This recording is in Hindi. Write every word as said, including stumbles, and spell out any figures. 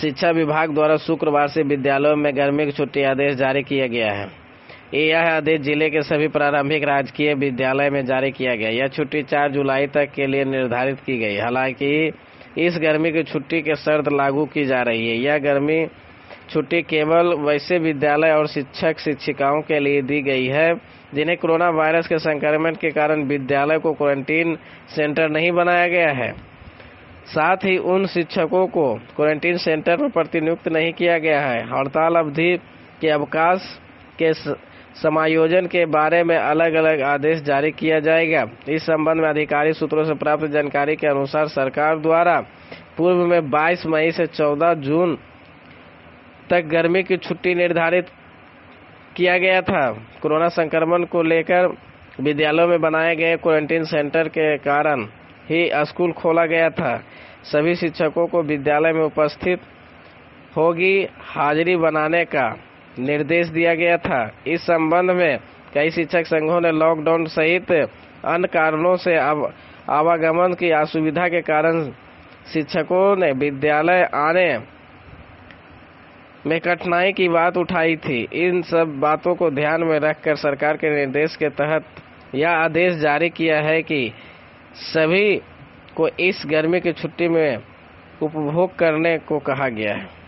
शिक्षा विभाग द्वारा शुक्रवार से विद्यालयों में गर्मी की छुट्टी आदेश जारी किया गया है। यह आदेश जिले के सभी प्रारंभिक राजकीय विद्यालय में जारी किया गया। यह छुट्टी चार जुलाई तक के लिए निर्धारित की गई। हालांकि इस गर्मी की छुट्टी की शर्त लागू की जा रही है। यह गर्मी छुट्टी केवल वैसे विद्यालय और शिक्षक शिक्षिकाओं के लिए दी गई है जिन्हें कोरोना वायरस के संक्रमण के कारण विद्यालय को क्वारंटीन सेंटर नहीं बनाया गया है। साथ ही उन शिक्षकों को क्वारंटीन सेंटर में प्रतिनियुक्त नहीं किया गया है। हड़ताल अवधि के अवकाश के समायोजन के बारे में अलग अलग आदेश जारी किया जाएगा। इस संबंध में आधिकारिक सूत्रों से प्राप्त जानकारी के अनुसार सरकार द्वारा पूर्व में बाईस मई से चौदह जून तक गर्मी की छुट्टी निर्धारित किया गया था। कोरोना संक्रमण को लेकर विद्यालयों में बनाए गए क्वारंटीन सेंटर के कारण ही स्कूल खोला गया था। सभी शिक्षकों को विद्यालय में उपस्थित होगी हाजिरी बनाने का निर्देश दिया गया था। इस संबंध में कई शिक्षक संघों ने लॉकडाउन सहित अन्य कारणों से आवागमन की असुविधा के कारण शिक्षकों ने विद्यालय आने में कठिनाई की बात उठाई थी। इन सब बातों को ध्यान में रखकर सरकार के निर्देश के तहत यह आदेश जारी किया है कि सभी को इस गर्मी की छुट्टी में उपभोग करने को कहा गया है।